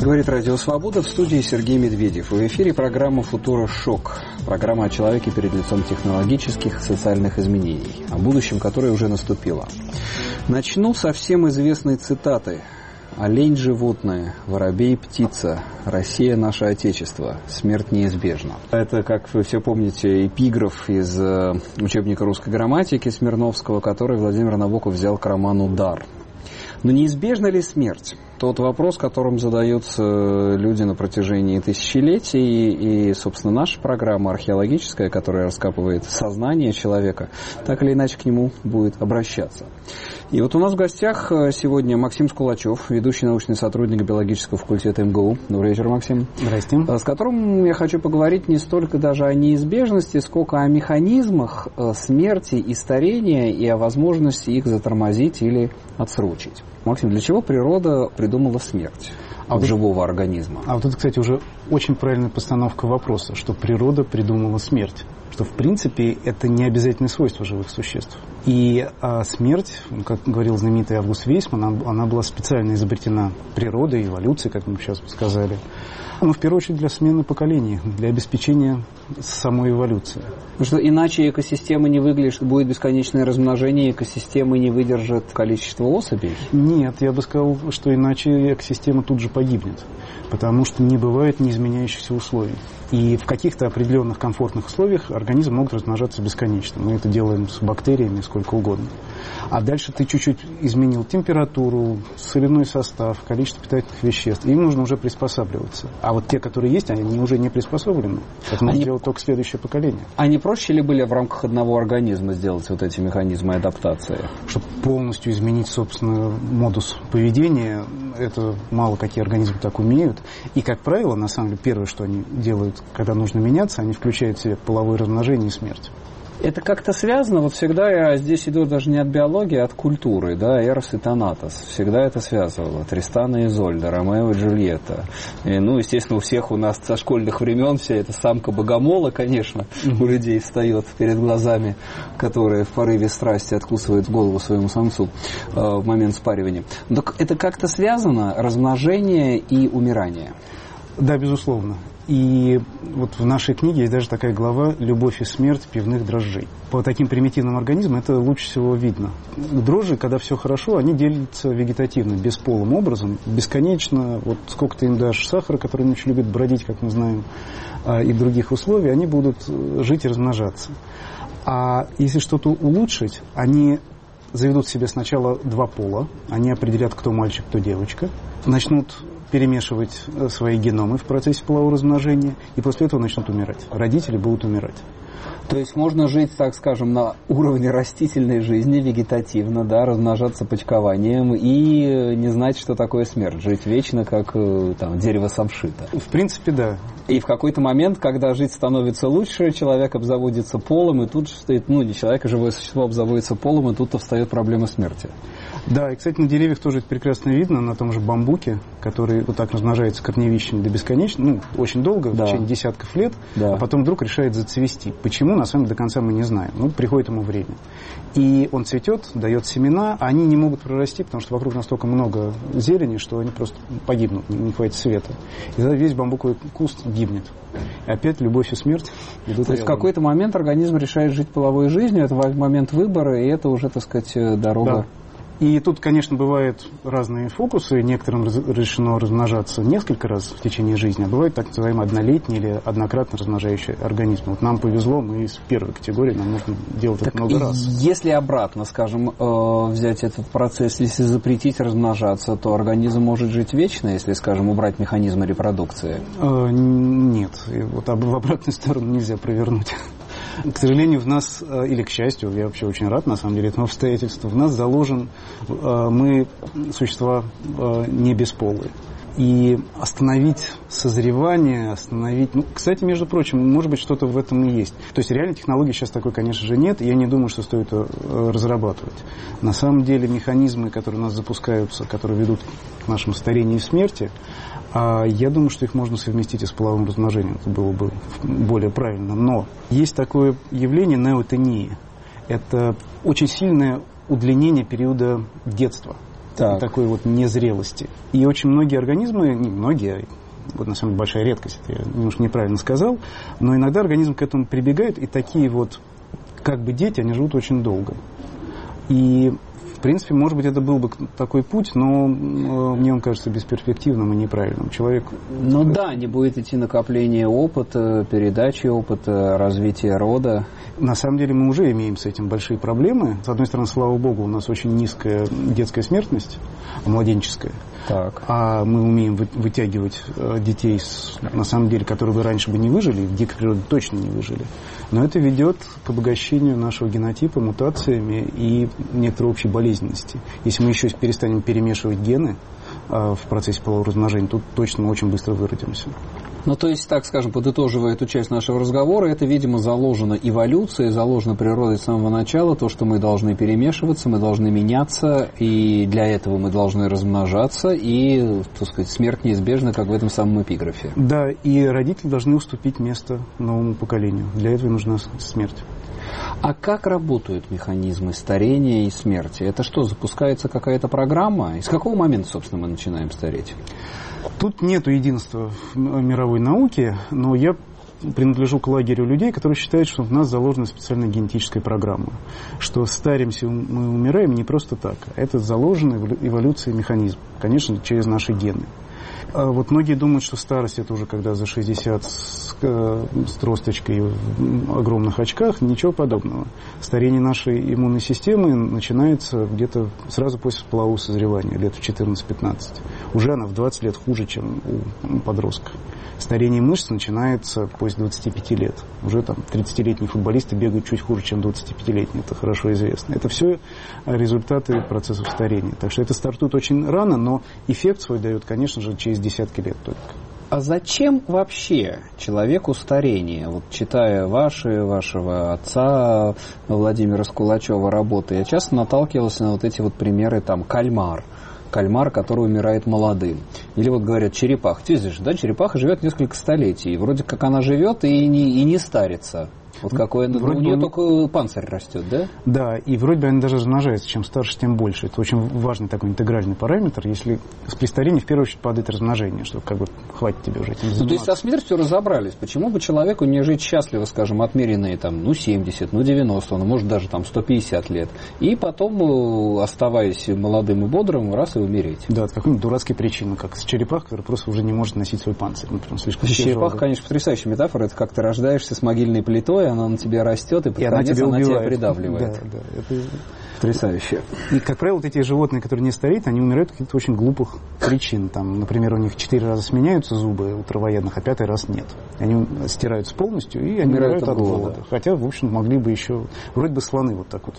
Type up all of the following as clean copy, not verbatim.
Говорит Радио Свобода, в студии Сергей Медведев. В эфире программа «Футура Шок». Программа о человеке перед лицом технологических и социальных изменений. О будущем, которое уже наступило. Начну со всем известной цитаты. «Олень – животное, воробей – птица, Россия – наше отечество, смерть неизбежна». Это, как вы все помните, эпиграф из учебника русской грамматики Смирновского, который Владимир Набоков взял к роману «Дар». Но неизбежна ли смерть? Тот вопрос, которым задаются люди на протяжении тысячелетий, и, собственно, наша программа археологическая, которая раскапывает сознание человека, так или иначе к нему будет обращаться. И вот у нас в гостях сегодня Максим Скулачев, ведущий научный сотрудник биологического факультета МГУ. Добрый вечер, Максим. Здрасте. С которым я хочу поговорить не столько даже о неизбежности, сколько о механизмах смерти и старения, и о возможности их затормозить или отсрочить. Максим, для чего природа придумала смерть живого организма? А вот это, кстати, уже очень правильная постановка вопроса, что природа придумала смерть. Что, в принципе, это не обязательное свойство живых существ. И смерть, как говорил знаменитый Август Вейсман, она была специально изобретена природой, эволюцией, как мы сейчас сказали. Но в первую очередь для смены поколений, для обеспечения самой эволюции. Потому что иначе экосистема не выглядит, будет бесконечное размножение, экосистема не выдержит количество особей? Нет, я бы сказал, что иначе экосистема тут же погибнет. Потому что не бывает неизменяющихся условий. И в каких-то определенных комфортных условиях организм может размножаться бесконечно. Мы это делаем с бактериями сколько угодно. А дальше ты чуть-чуть изменил температуру, соляной состав, количество питательных веществ. Им нужно уже приспосабливаться. А вот те, которые есть, они уже не приспособлены. Это может делать только следующее поколение. А не проще ли были в рамках одного организма сделать вот эти механизмы адаптации? Чтобы полностью изменить, собственно, модус поведения, это мало какие организмы так умеют. И, как правило, на самом деле, первое, что они делают, когда нужно меняться, они включают в себе половое размножение и смерть. Это как-то связано, вот всегда я здесь иду даже не от биологии, а от культуры, да, Эрос и Танатос, всегда это связывало, Тристана и Изольда, Ромео и Джульетта, и, естественно, у всех у нас со школьных времен вся эта самка богомола, конечно, у людей встает перед глазами, которая в порыве страсти откусывает голову своему самцу в момент спаривания. Так это как-то связано, размножение и умирание? Да, безусловно. И вот в нашей книге есть даже такая глава «Любовь и смерть пивных дрожжей». По таким примитивным организмам это лучше всего видно. Дрожжи, когда все хорошо, они делятся вегетативно, бесполым образом, бесконечно. Вот сколько ты им дашь сахара, который он очень любит бродить, как мы знаем, и других условий, они будут жить и размножаться. А если что-то улучшить, они заведут себе сначала два пола, они определят, кто мальчик, кто девочка, начнут перемешивать свои геномы в процессе полового размножения, и после этого начнут умирать. Родители будут умирать. То есть можно жить, так скажем, на уровне растительной жизни, вегетативно, да, размножаться почкованием и не знать, что такое смерть. Жить вечно, как дерево самшита. В принципе, да. И в какой-то момент, когда жить становится лучше, человек обзаводится полом, и тут стоит, не человек, а живое существо обзаводится полом, и тут-то встает проблема смерти. Да, и, кстати, на деревьях тоже это прекрасно видно, на том же бамбуке, который вот так размножается корневищами до бесконечно, очень долго, в течение десятков лет, а потом вдруг решает зацвести. Почему, на самом деле, до конца мы не знаем. Приходит ему время. И он цветет, дает семена, а они не могут прорасти, потому что вокруг настолько много зелени, что они просто погибнут, не хватит света. И тогда весь бамбуковый куст гибнет. И опять любовь и смерть идут рядом. То есть в какой-то момент организм решает жить половой жизнью, это момент выбора, и это уже, так сказать, дорога. Да. И тут, конечно, бывают разные фокусы. Некоторым разрешено размножаться несколько раз в течение жизни, а бывают так называемые однолетние или однократно размножающие организмы. Вот нам повезло, мы из первой категории, нам нужно делать это много раз. Если обратно, скажем, взять этот процесс, если запретить размножаться, то организм может жить вечно, если, скажем, убрать механизмы репродукции? Нет. Вот в обратную сторону нельзя провернуть. К сожалению, в нас, или к счастью, я вообще очень рад, на самом деле, этому обстоятельству, в нас заложен, мы существа не бесполые. И остановить созревание, кстати, между прочим, может быть, что-то в этом и есть. То есть реальной технологии сейчас такой, конечно же, нет, и я не думаю, что стоит ее разрабатывать. На самом деле механизмы, которые у нас запускаются, которые ведут к нашему старению и смерти, я думаю, что их можно совместить и с половым размножением. Это было бы более правильно. Но есть такое явление неотения. Это очень сильное удлинение периода детства. Так. такой вот незрелости. И очень многие организмы, не многие, вот на самом деле большая редкость, я немножко неправильно сказал, но иногда организм к этому прибегает, и такие вот как бы дети, они живут очень долго. И в принципе, может быть, это был бы такой путь, но мне он кажется бесперспективным и неправильным. Человек... Ну да, не будет идти накопление опыта, передачи опыта, развития рода. На самом деле мы уже имеем с этим большие проблемы. С одной стороны, слава богу, у нас очень низкая детская смертность, младенческая. Так. А мы умеем вытягивать детей, на самом деле, которые бы раньше бы не выжили, в дикой природе точно не выжили. Но это ведет к обогащению нашего генотипа мутациями и некоторой общей болезненности. Если мы еще перестанем перемешивать гены в процессе полового размножения, тут точно мы очень быстро выродимся. Ну, то есть, так скажем, подытоживая эту часть нашего разговора, это, видимо, заложено эволюцией, заложено природой с самого начала, то, что мы должны перемешиваться, мы должны меняться, и для этого мы должны размножаться, и, так сказать, смерть неизбежна, как в этом самом эпиграфе. Да, и родители должны уступить место новому поколению. Для этого нужна смерть. А как работают механизмы старения и смерти? Это что, запускается какая-то программа? И с какого момента, собственно, мы начинаем стареть? Тут нет единства в мировой науке, но я принадлежу к лагерю людей, которые считают, что в нас заложена специальная генетическая программа. Что старимся, мы умираем не просто так. Это заложенный в эволюции механизм. Конечно, через наши гены. Вот многие думают, что старость это уже когда за 60 с тросточкой в огромных очках. Ничего подобного. Старение нашей иммунной системы начинается где-то сразу после полового созревания, лет в 14-15. Уже она в 20 лет хуже, чем у подростка. Старение мышц начинается после 25 лет. Уже там 30-летние футболисты бегают чуть хуже, чем 25-летние. Это хорошо известно. Это все результаты процессов старения. Так что это стартует очень рано, но эффект свой дает, конечно же, через десятки лет только. А зачем вообще человеку старение? Вот читая вашего отца Владимира Скулачева работы, я часто наталкивался на вот эти вот примеры, там, кальмар, который умирает молодым. Или вот говорят, черепаха. Ты знаешь, да, черепаха живет несколько столетий. И вроде как она живет и не старится. Вот какой у нее только панцирь растет, да? Да, и вроде бы она даже размножается. Чем старше, тем больше. Это очень важный такой интегральный параметр. Если при старении, в первую очередь, падает размножение, что как бы хватит тебе уже этим заниматься. Ну, то есть со смертью разобрались. Почему бы человеку не жить счастливо, скажем, отмеренные там, 70, 90, ну, может, даже там 150 лет. И потом, оставаясь молодым и бодрым, раз и умереть. Да, от какой-нибудь дурацкой причины, как с черепахой, которая просто уже не может носить свой панцирь. Например, слишком черепаха, конечно, потрясающая метафора. Это как ты рождаешься с могильной плитой, она на тебя растет, и под конец она тебя придавливает. Да, это потрясающе. И, как правило, вот эти животные, которые не стареют, они умирают от каких-то очень глупых причин. Там, например, у них 4 раза сменяются зубы у травоядных, а 5-й раз нет. Они стираются полностью, и они умирают от голода. Хотя, в общем, могли бы еще... Вроде бы слоны вот так вот.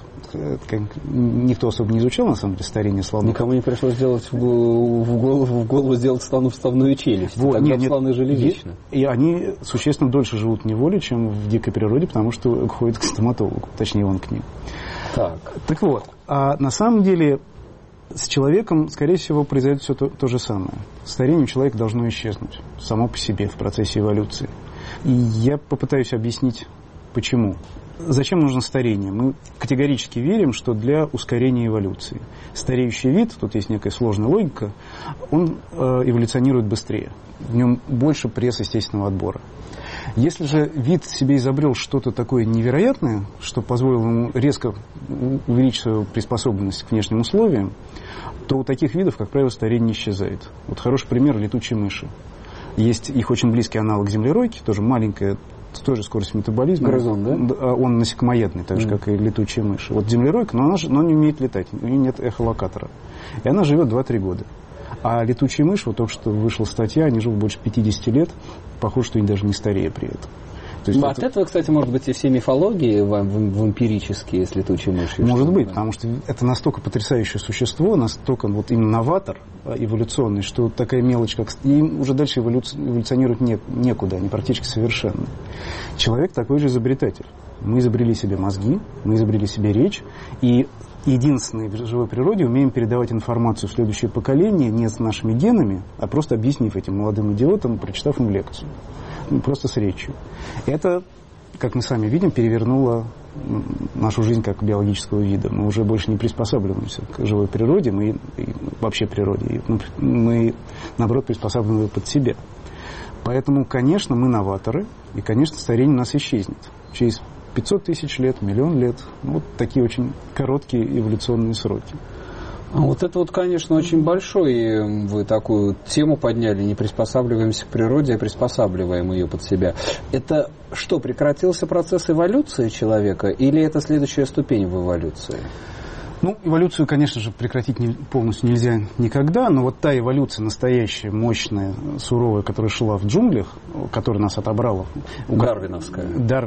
Никто особо не изучал, на самом деле, старение слонов. Никому не пришлось сделать в голову сделать слону вставную челюсть. Вот, тогда слоны жили вечно. И они существенно дольше живут в неволе, чем в дикой природе, потому что ходят к стоматологу, точнее, он к ним. Так вот, а на самом деле с человеком, скорее всего, произойдет все то же самое. Старение человека должно исчезнуть само по себе в процессе эволюции. И я попытаюсь объяснить, почему. Зачем нужно старение? Мы категорически верим, что для ускорения эволюции. Стареющий вид, тут есть некая сложная логика, он эволюционирует быстрее. В нем больше пресс естественного отбора. Если же вид себе изобрел что-то такое невероятное, что позволило ему резко увеличить свою приспособленность к внешним условиям, то у таких видов, как правило, старение не исчезает. Вот хороший пример – летучие мыши. Есть их очень близкий аналог землеройки, тоже маленькая, с той же скоростью метаболизма. Грызун, да? Он насекомоедный, так же, как и летучие мыши. Вот землеройка, но она не умеет летать, у нее нет эхолокатора. И она живет 2-3 года. А летучие мыши, вот только что вышла статья, они живут больше 50 лет, похоже, что они даже не старее при этом. То есть от этого, кстати, может быть, и все мифологии вампирические с летучей мышью. Может быть, потому что это настолько потрясающее существо, настолько вот именно новатор эволюционный, что такая мелочь, как... Им уже дальше эволюционировать некуда, они практически совершенны. Человек такой же изобретатель. Мы изобрели себе мозги, мы изобрели себе речь, и единственные в живой природе умеем передавать информацию в следующее поколение не с нашими генами, а просто объяснив этим молодым идиотам, прочитав им лекцию. Просто с речью. Это как мы сами видим, перевернула нашу жизнь как биологического вида. Мы уже больше не приспосабливаемся к живой природе, мы вообще природе. Мы, наоборот, приспосабливаем ее под себя. Поэтому, конечно, мы новаторы, и, конечно, старение у нас исчезнет. Через 500 тысяч лет, 1 миллион лет. Вот такие очень короткие эволюционные сроки. Вот это вот, конечно, очень большой, вы такую тему подняли, не приспосабливаемся к природе, а приспосабливаем ее под себя. Это что, прекратился процесс эволюции человека, или это следующая ступень в эволюции? Ну, эволюцию, конечно же, прекратить полностью нельзя никогда, но вот та эволюция настоящая, мощная, суровая, которая шла в джунглях, которая нас отобрала. Дарвиновская.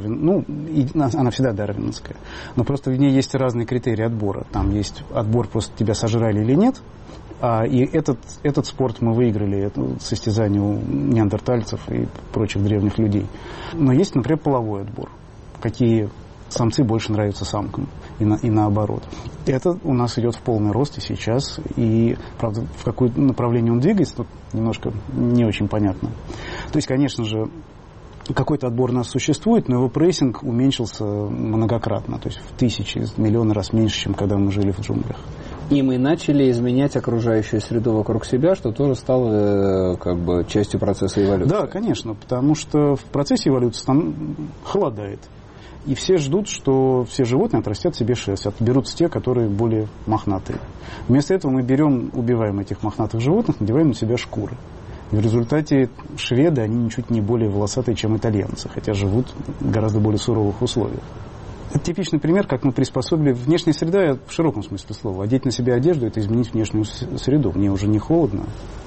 Она всегда дарвиновская. Но просто в ней есть разные критерии отбора. Там есть отбор, просто тебя сожрали или нет. И этот спорт мы выиграли, это состязание у неандертальцев и прочих древних людей. Но есть, например, половой отбор. Какие самцы больше нравятся самкам и наоборот. Это у нас идет в полный рост и сейчас. И, правда, в какое направление он двигается, тут немножко не очень понятно. То есть, конечно же, какой-то отбор у нас существует, но его прессинг уменьшился многократно. То есть в тысячи, миллионы раз меньше, чем когда мы жили в джунглях. И мы начали изменять окружающую среду вокруг себя, что тоже стало частью процесса эволюции. Да, конечно, потому что в процессе эволюции там холодает. И все ждут, что все животные отрастят себе шерсть, отберутся те, которые более мохнатые. Вместо этого мы убиваем этих мохнатых животных, надеваем на себя шкуры. И в результате шведы, они ничуть не более волосатые, чем итальянцы, хотя живут в гораздо более суровых условиях. Это типичный пример, как мы приспособили. Внешняя среда, в широком смысле слова. Одеть на себя одежду – это изменить внешнюю среду. Мне уже не холодно.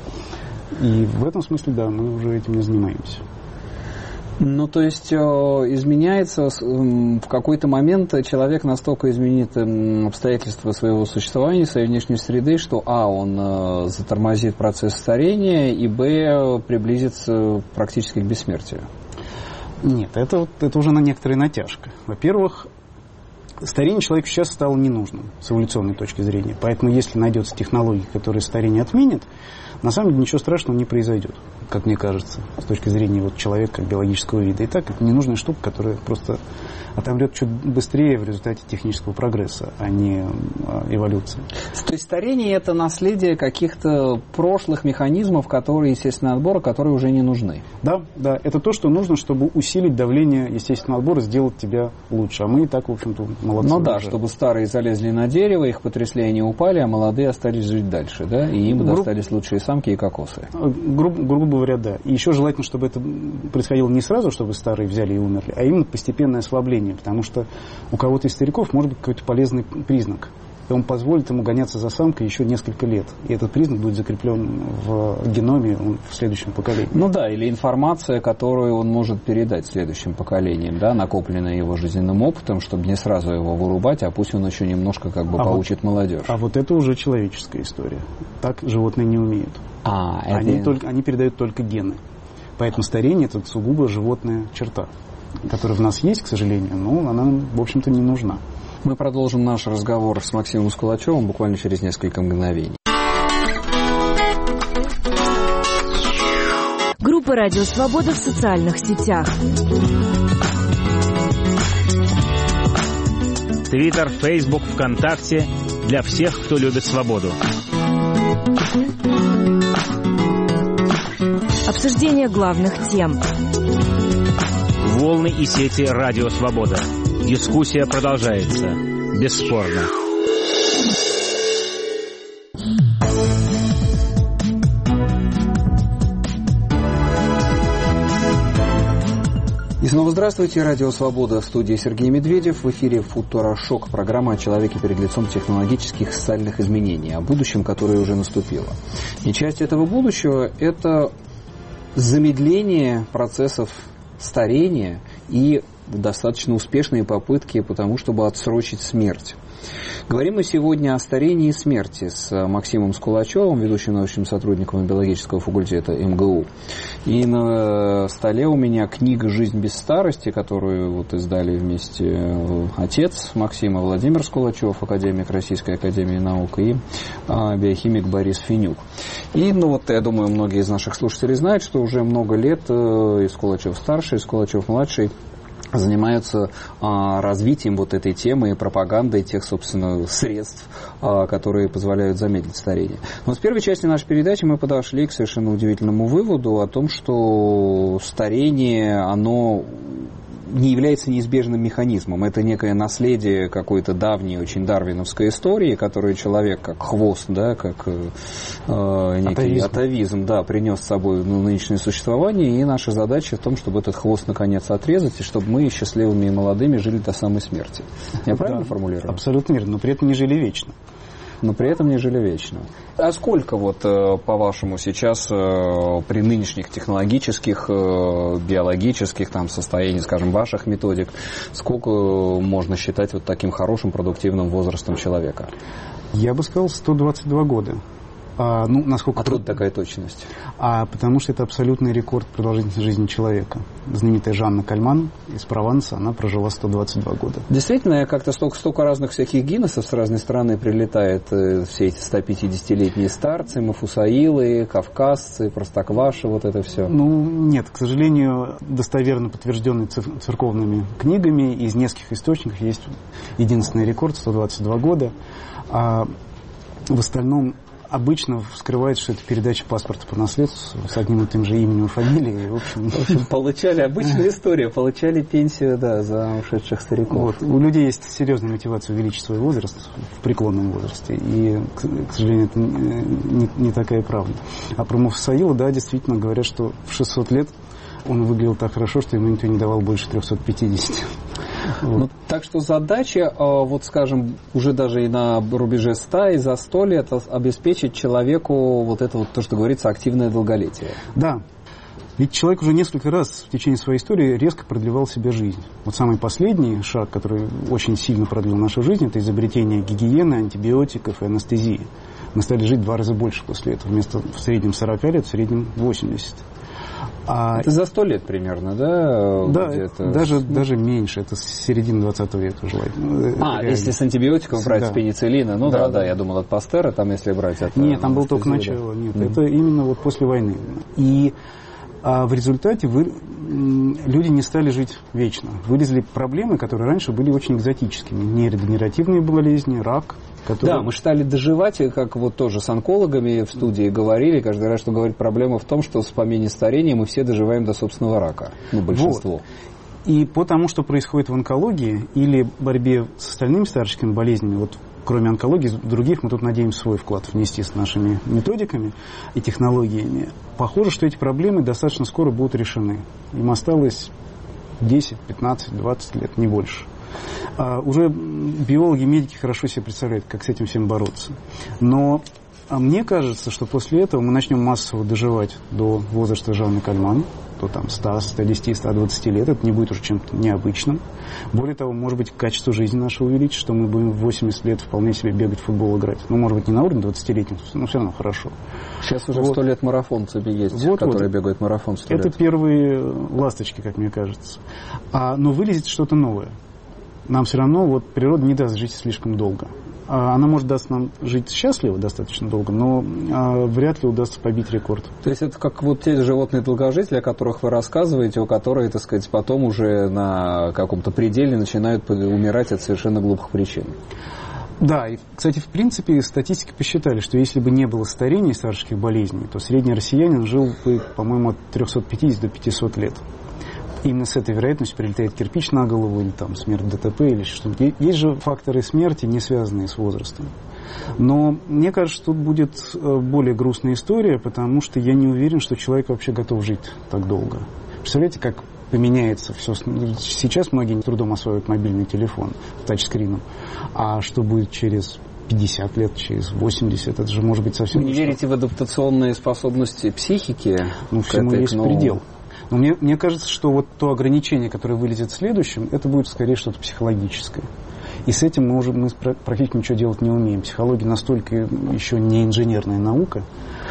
И в этом смысле, да, мы уже этим не занимаемся. Ну, то есть изменяется в какой-то момент человек настолько изменит обстоятельства своего существования, своей внешней среды, что он затормозит процесс старения, и приблизится практически к бессмертию. Нет, это уже на некоторая натяжка. Во-первых, старение человеку сейчас стало ненужным с эволюционной точки зрения. Поэтому, если найдется технология, которая старение отменит, на самом деле ничего страшного не произойдет, как мне кажется, с точки зрения человека как биологического вида. И так это ненужная штука, которая просто отомрет чуть быстрее в результате технического прогресса, а не эволюции. То есть старение – это наследие каких-то прошлых механизмов, естественного отбора, которые уже не нужны. Да, это то, что нужно, чтобы усилить давление естественного отбора, сделать тебя лучше. А мы и так, в общем-то, молодцы. Ну да, чтобы старые залезли на дерево, их потрясли, они упали, а молодые остались жить дальше, да? И им достались лучшие самки и кокосы. Грубо говоря, да. И еще желательно, чтобы это происходило не сразу, чтобы старые взяли и умерли, а именно постепенное ослабление. Потому что у кого-то из стариков может быть какой-то полезный признак. И он позволит ему гоняться за самкой еще несколько лет. И этот признак будет закреплен в геноме в следующем поколении. Ну да, или информация, которую он может передать следующим поколениям, да, накопленная его жизненным опытом, чтобы не сразу его вырубать, а пусть он еще немножко поучит молодежь. А вот это уже человеческая история. Так животные не умеют. Они передают только гены. Поэтому старение – это сугубо животная черта, которая в нас есть, к сожалению, но она, в общем-то, не нужна. Мы продолжим наш разговор с Максимом Скулачевым буквально через несколько мгновений. Группа «Радио Свобода» в социальных сетях. Твиттер, Фейсбук, ВКонтакте. Для всех, кто любит свободу. Обсуждение главных тем. Волны и сети «Радио Свобода». Дискуссия продолжается. Бесспорно. И снова здравствуйте. Радио «Свобода», в студии Сергей Медведев. В эфире «Футурошок», программа о человеке перед лицом технологических и социальных изменений, о будущем, которое уже наступило. И часть этого будущего – это замедление процессов старения и достаточно успешные попытки по тому, чтобы отсрочить смерть. Говорим мы сегодня о старении и смерти с Максимом Скулачевым, ведущим научным сотрудником биологического факультета МГУ. И на столе у меня книга «Жизнь без старости», которую издали вместе отец Максима Владимир Скулачев, академик Российской академии наук, и биохимик Борис Фенюк. И, я думаю, многие из наших слушателей знают, что уже много лет и Скулачев-старший, и Скулачев-младший занимаются развитием вот этой темы и пропагандой тех, собственно, средств, которые позволяют замедлить старение. Но в первой части нашей передачи мы подошли к совершенно удивительному выводу о том, что старение, оно не является неизбежным механизмом. Это некое наследие какой-то давней, очень дарвиновской истории, которую человек как хвост, да, как некий атовизм, да, принес с собой в нынешнее существование. И наша задача в том, чтобы этот хвост наконец отрезать, и чтобы мы счастливыми и молодыми жили до самой смерти. Я правильно формулирую? Абсолютно верно, но при этом не жили вечно. Но при этом не жили вечно. А сколько, вот, по-вашему, сейчас при нынешних технологических, биологических там, состояниях, скажем, ваших методик, сколько можно считать вот таким хорошим, продуктивным возрастом человека? Я бы сказал 122 года. Насколько откуда такая точность? Потому что это абсолютный рекорд продолжительности жизни человека. Знаменитая Жанна Кальман из Прованса, она прожила 122 года. Действительно, как-то столько разных всяких Гиннесов с разной стороны прилетает, все эти 150-летние старцы, мафусаилы, кавказцы, простокваши, вот это все. Нет, к сожалению, достоверно подтвержденный церковными книгами, из нескольких источников есть единственный рекорд, 122 года. В остальном обычно скрывается, что это передача паспорта по наследству с одним и тем же именем и фамилией. В общем, получали обычную историю, получали пенсию, да, за ушедших стариков. Вот. У людей есть серьезная мотивация увеличить свой возраст в преклонном возрасте. И, к сожалению, это не такая правда. А про Мафусаила, да, действительно говорят, что в 600 лет он выглядел так хорошо, что ему никто не давал больше 350. Вот. Так что задача, вот скажем, уже даже и на рубеже 100 и за 100 лет обеспечить человеку вот это вот, то, что говорится, активное долголетие. Да. Ведь человек уже несколько раз в течение своей истории резко продлевал себе жизнь. Вот самый последний шаг, который очень сильно продлил нашу жизнь, это изобретение гигиены, антибиотиков и анестезии. Мы стали жить в 2 раза больше после этого. Вместо в среднем 45 лет, в среднем 80. Это за 100 лет примерно, да? Да, даже меньше. Это с середины 20 века уже. Если с антибиотиков брать, с пенициллина, я думал от Пастера, там если брать от... Нет, там было только начало. Нет, это именно вот после войны. И в результате люди не стали жить вечно. Вылезли проблемы, которые раньше были очень экзотическими. Нейродегенеративные болезни, рак. Да, мы стали доживать, как вот тоже с онкологами в студии говорили, каждый раз, что говорит, проблема в том, что с помимо старения мы все доживаем до собственного рака, большинство. Вот. И потому что происходит в онкологии или борьбе с остальными старческими болезнями, вот кроме онкологии, других мы тут надеемся свой вклад внести с нашими методиками и технологиями. Похоже, что эти проблемы достаточно скоро будут решены. Им осталось 10, 15, 20 лет, не больше. Уже биологи, медики хорошо себе представляют, как с этим всем бороться. Но мне кажется, что после этого мы начнем массово доживать до возраста Жанны Кальман, до там 100, 110, 120 лет. Это не будет уже чем-то необычным. Более того, может быть, качество жизни наше увеличится, что мы будем в 80 лет вполне себе бегать в футбол играть. Может быть, не на уровне 20-летних, но все равно хорошо. Сейчас уже 100 лет марафонцы есть, которые бегают марафон 100 лет. Это первые ласточки, как мне кажется. Но вылезет что-то новое. Нам все равно природа не даст жить слишком долго. Она может даст нам жить счастливо достаточно долго, но вряд ли удастся побить рекорд. То есть это как вот те животные долгожители, о которых вы рассказываете, у которых, так сказать, потом уже на каком-то пределе начинают умирать от совершенно глупых причин. Да, и, кстати, в принципе, статистики посчитали, что если бы не было старения старческих болезней, то средний россиянин жил бы, по-моему, от 350 до 500 лет. Именно с этой вероятностью прилетает кирпич на голову, или там смерть ДТП, или что-то. Есть же факторы смерти, не связанные с возрастом. Но мне кажется, тут будет более грустная история, потому что я не уверен, что человек вообще готов жить так долго. Представляете, как поменяется все. Сейчас многие с трудом осваивают мобильный телефон тачскрином. А что будет через 50 лет, через 80, это же может быть совсем... Вы не верите в адаптационные способности психики? Всему есть предел. Но мне кажется, что вот то ограничение, которое вылезет следующим, это будет скорее что-то психологическое. И с этим мы практически ничего делать не умеем. Психология настолько еще не инженерная наука.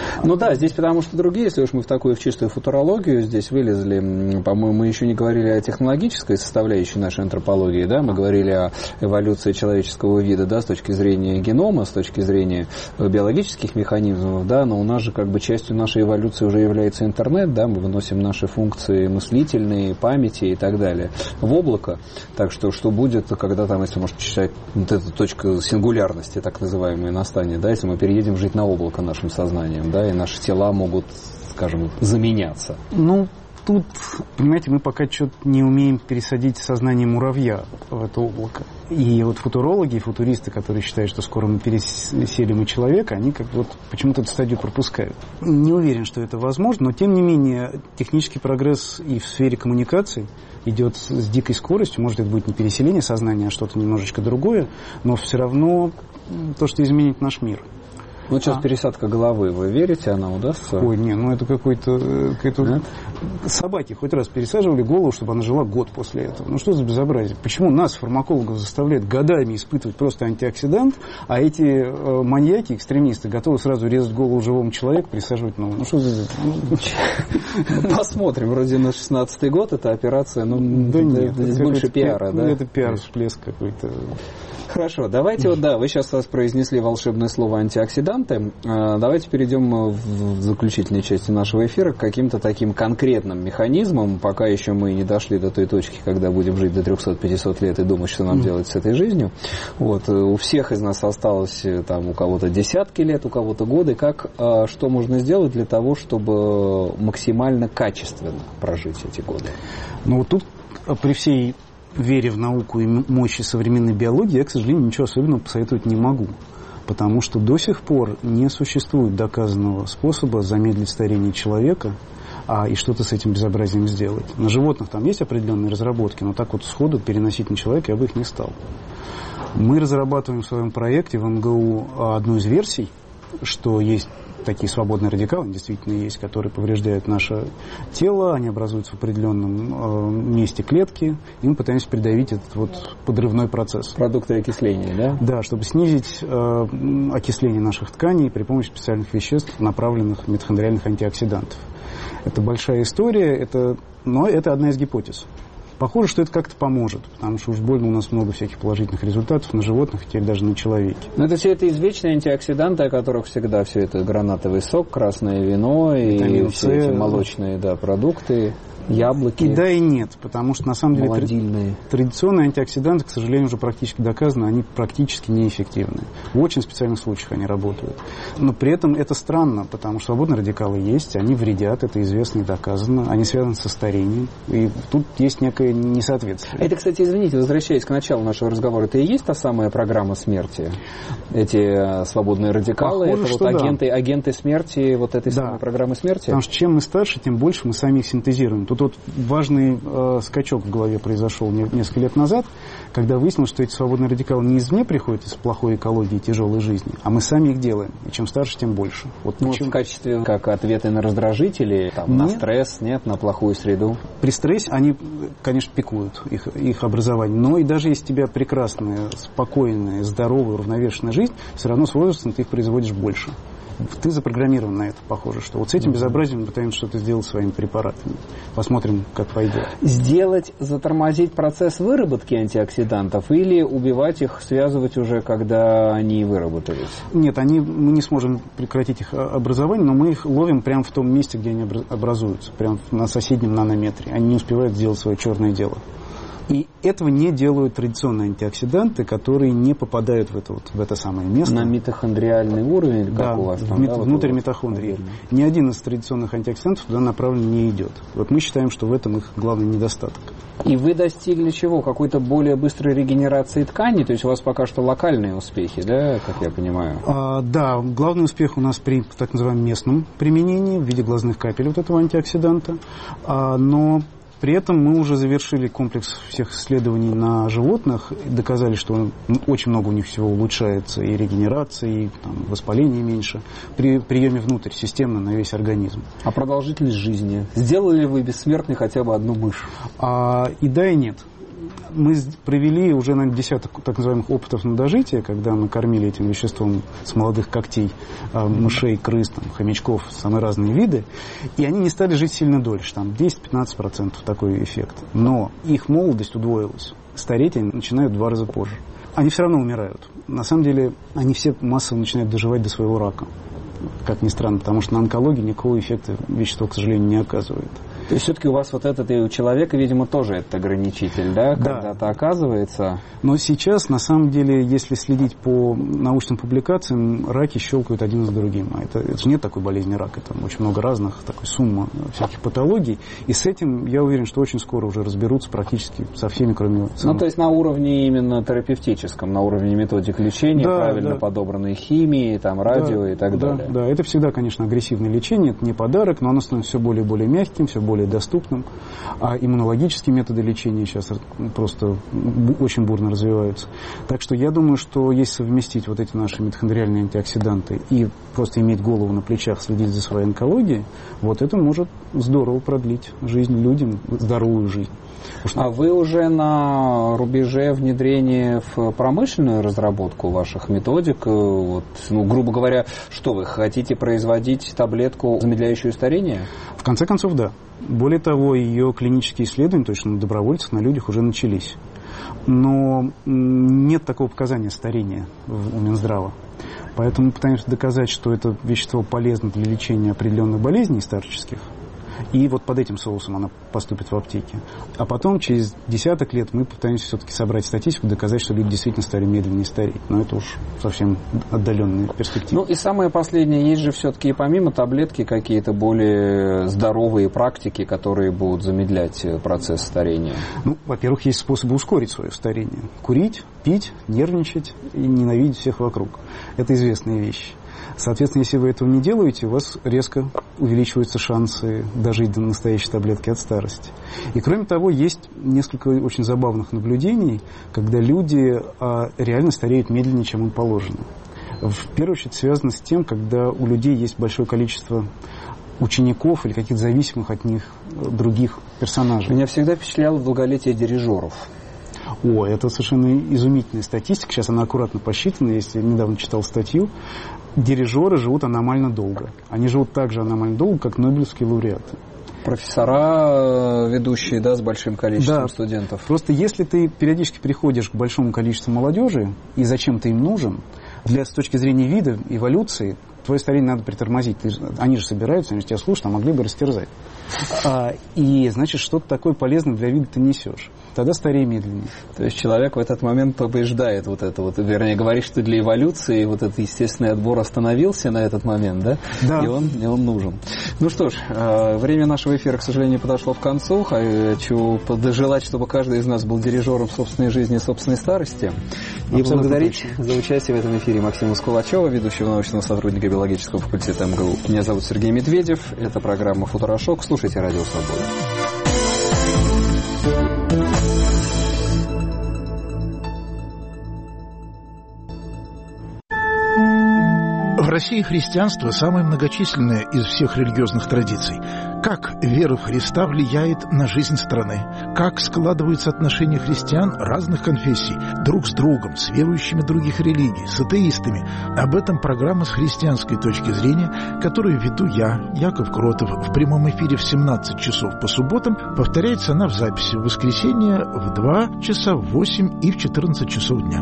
Ну да, здесь потому что другие, если уж мы в чистую футурологию здесь вылезли, по-моему, мы еще не говорили о технологической составляющей нашей антропологии, да, мы говорили о эволюции человеческого вида, да, с точки зрения генома, с точки зрения биологических механизмов, да, но у нас же как бы частью нашей эволюции уже является интернет, да, мы выносим наши функции мыслительные, памяти и так далее в облако, так что будет, когда там, если можно считать, вот эта точка сингулярности, так называемая, настанет, да, если мы переедем жить на облако нашим сознанием, да, и наши тела могут, скажем, заменяться. Ну, тут, понимаете, мы пока что-то не умеем пересадить сознание муравья в это облако. И вот футурологи и футуристы, которые считают, что скоро мы переселим и человека, они как вот почему-то эту стадию пропускают. Не уверен, что это возможно, но тем не менее технический прогресс и в сфере коммуникаций идет с дикой скоростью. Может, это будет не переселение сознания, а что-то немножечко другое, но все равно то, что изменит наш мир. Вот сейчас пересадка головы, вы верите, она удастся? Ой, не, ну это какой-то... Собаки хоть раз пересаживали голову, чтобы она жила год после этого. Ну что за безобразие? Почему нас, фармакологов, заставляют годами испытывать просто антиоксидант, а эти маньяки, экстремисты, готовы сразу резать голову живому человеку, пересаживать новую? Ну что за... Посмотрим, вроде на 16-й год эта операция, ну да нет, здесь больше пиара, да? Это пиар, всплеск какой-то. Хорошо, давайте вот, да, вы сейчас произнесли волшебное слово антиоксиданты. Давайте перейдем в заключительной части нашего эфира к каким-то таким конкретным механизмам, пока еще мы не дошли до той точки, когда будем жить до 300-500 лет и думать, что нам делать с этой жизнью. Вот, у всех из нас осталось, там, у кого-то десятки лет, у кого-то годы. Что можно сделать для того, чтобы максимально качественно прожить эти годы? Ну, вот тут при всей вере в науку и мощи современной биологии, я, к сожалению, ничего особенного посоветовать не могу. Потому что до сих пор не существует доказанного способа замедлить старение человека и что-то с этим безобразием сделать. На животных там есть определенные разработки, но так вот сходу переносить на человека я бы их не стал. Мы разрабатываем в своем проекте в МГУ одну из версий, что есть такие свободные радикалы, действительно есть, которые повреждают наше тело, они образуются в определенном месте клетки, и мы пытаемся придавить этот вот подрывной процесс. Продукты окисления, да? Да, чтобы снизить окисление наших тканей при помощи специальных веществ, направленных митохондриальных антиоксидантов. Это большая история, но это одна из гипотез. Похоже, что это как-то поможет, потому что уж больно у нас много всяких положительных результатов на животных, теперь даже на человеке. Но это все это извечные антиоксиданты, о которых всегда все это гранатовый сок, красное вино и все эти молочные продукты. Яблоки. И да, и нет, потому что на самом деле традиционные антиоксиданты, к сожалению, уже практически доказано, они практически неэффективны. В очень специальных случаях они работают. Но при этом это странно, потому что свободные радикалы есть, они вредят, это известно и доказано, они связаны со старением, и тут есть некое несоответствие. Это, кстати, извините, возвращаясь к началу нашего разговора, это и есть та самая программа смерти? Эти свободные радикалы, похоже, это вот агенты смерти вот этой самой программы смерти? Потому что чем мы старше, тем больше мы сами их синтезируем. Тут вот важный скачок в голове произошел несколько лет назад, когда выяснилось, что эти свободные радикалы не извне приходят из плохой экологии и тяжелой жизни, а мы сами их делаем. И чем старше, тем больше. Вот в качестве как ответы на раздражители, на стресс, на плохую среду? При стрессе они, конечно, пикуют их образование. Но и даже если у тебя прекрасная, спокойная, здоровая, уравновешенная жизнь, все равно с возрастом ты их производишь больше. Ты запрограммирован на это, похоже, что вот с этим безобразием мы пытаемся что-то сделать своими препаратами. Посмотрим, как пойдет. Затормозить процесс выработки антиоксидантов или убивать их, связывать уже, когда они выработались? Нет, мы не сможем прекратить их образование, но мы их ловим прямо в том месте, где они образуются, прямо на соседнем нанометре. Они не успевают сделать свое черное дело. И этого не делают традиционные антиоксиданты, которые не попадают в это самое место. На митохондриальный уровень? Как да, у вас там, внутрь митохондрии. Ни один из традиционных антиоксидантов туда направлен не идет. Вот мы считаем, что в этом их главный недостаток. И вы достигли чего? Какой-то более быстрой регенерации тканей? То есть у вас пока что локальные успехи, да, как я понимаю? Да, главный успех у нас при так называемом местном применении в виде глазных капель вот этого антиоксиданта. Но при этом мы уже завершили комплекс всех исследований на животных, доказали, что очень много у них всего улучшается, и регенерация, и воспаление меньше, при приеме внутрь, системно, на весь организм. А продолжительность жизни? Сделали ли вы бессмертной хотя бы одну мышь? И да, и нет. Мы провели уже, наверное, десяток так называемых опытов на дожитие, когда мы кормили этим веществом с молодых когтей мышей, крыс, там, хомячков, самые разные виды, и они не стали жить сильно дольше, там 10-15% такой эффект. Но их молодость удвоилась. Стареть они начинают в 2 раза позже. Они все равно умирают. На самом деле, они все массово начинают доживать до своего рака. Как ни странно, потому что на онкологии никакого эффекта вещество, к сожалению, не оказывает. То есть все-таки у вас вот этот и у человека, видимо, тоже этот ограничитель, да, когда-то оказывается? Но сейчас, на самом деле, если следить по научным публикациям, раки щелкают один за другим. Это же нет такой болезни рака, там очень много разных, такой сумма всяких патологий. И с этим, я уверен, что очень скоро уже разберутся практически со всеми, кроме самого. Ну, то есть на уровне именно терапевтическом, на уровне методик лечения, правильно подобранной химии, там, радио и так далее. Да, это всегда, конечно, агрессивное лечение, это не подарок, но оно становится все более и более мягким, все более доступным. А иммунологические методы лечения сейчас просто очень бурно развиваются. Так что я думаю, что если совместить вот эти наши митохондриальные антиоксиданты и просто иметь голову на плечах, следить за своей онкологией, вот это может здорово продлить жизнь людям, здоровую жизнь. А вы уже на рубеже внедрения в промышленную разработку ваших методик? Вот, грубо говоря, что вы хотите производить таблетку, замедляющую старение? В конце концов, да. Более того, ее клинические исследования, то есть на добровольцах, на людях уже начались. Но нет такого показания старения у Минздрава. Поэтому мы пытаемся доказать, что это вещество полезно для лечения определенных болезней старческих. И вот под этим соусом она поступит в аптеке. А потом, через десяток лет, мы пытаемся все-таки собрать статистику, доказать, что люди действительно стали медленнее стареть. Но это уж совсем отдаленные перспективы. Ну и самое последнее, есть же все-таки помимо таблетки какие-то более здоровые практики, которые будут замедлять процесс старения? Ну, во-первых, есть способы ускорить свое старение. Курить, пить, нервничать и ненавидеть всех вокруг. Это известные вещи. Соответственно, если вы этого не делаете, у вас резко увеличиваются шансы дожить до настоящей таблетки от старости. И кроме того, есть несколько очень забавных наблюдений, когда люди реально стареют медленнее, чем им положено. В первую очередь связано с тем, когда у людей есть большое количество учеников или каких-то зависимых от них других персонажей. Меня всегда впечатляло долголетие дирижеров. О, это совершенно изумительная статистика. Сейчас она аккуратно посчитана. Я недавно читал статью. Дирижеры живут аномально долго. Они живут так же аномально долго, как нобелевские лауреаты. Профессора, ведущие, да, с большим количеством студентов. Просто если ты периодически приходишь к большому количеству молодежи, и зачем ты им нужен, с точки зрения вида, эволюции, твое старение надо притормозить. Они же собираются, они же тебя слушают, а могли бы растерзать. И, значит, что-то такое полезное для вида ты несешь. Тогда старее медленнее. То есть человек в этот момент побеждает вернее, говорит, что для эволюции вот этот естественный отбор остановился на этот момент, да? Да. И он нужен. Ну что ж, время нашего эфира, к сожалению, подошло к концу. Хочу пожелать, чтобы каждый из нас был дирижером собственной жизни и собственной старости. И благодарить за участие в этом эфире Максима Скулачева, ведущего научного сотрудника биологического факультета МГУ. Меня зовут Сергей Медведев. Это программа «Футурошок». Слушайте «Радио Свобода». В России христианство самое многочисленное из всех религиозных традиций. Как вера в Христа влияет на жизнь страны? Как складываются отношения христиан разных конфессий друг с другом, с верующими других религий, с атеистами? Об этом программа с христианской точки зрения, которую веду я, Яков Кротов, в прямом эфире в 17 часов по субботам. Повторяется она в записи в воскресенье в 2 часа, в 8 и в 14 часов дня.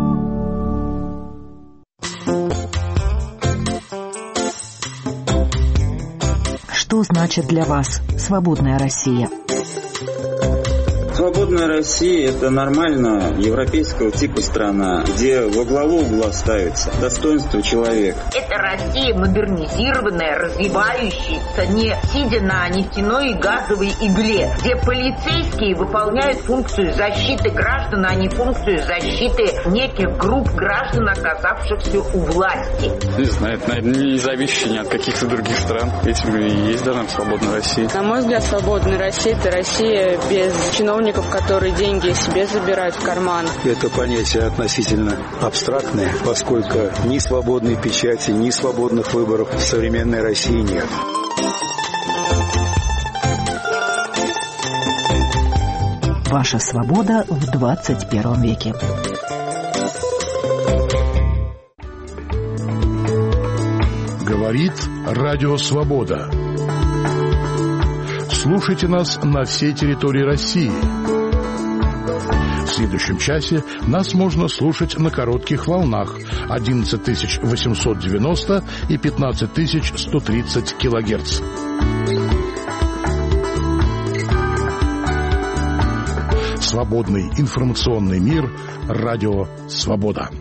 Что значит для вас «Свободная Россия»? Свободная Россия – это нормально европейского типа страна, где во главу угла ставится достоинство человека. Это Россия модернизированная, развивающаяся, не сидя на нефтяной и газовой игле, где полицейские выполняют функцию защиты граждан, а не функцию защиты неких групп граждан, оказавшихся у власти. Не знаю, это, наверное, не зависящее ни от каких-то других стран. Этим и есть даже свободная Россия. На мой взгляд, свободная Россия – это Россия без чиновников, которые деньги себе забирают в карман. Это понятие относительно абстрактное, поскольку ни свободной печати, ни свободных выборов в современной России нет. Ваша свобода в 21 веке. Говорит Радио Свобода. Слушайте нас на всей территории России. В следующем часе нас можно слушать на коротких волнах 11890 и 15130 килогерц. Свободный информационный мир. Радио Свобода.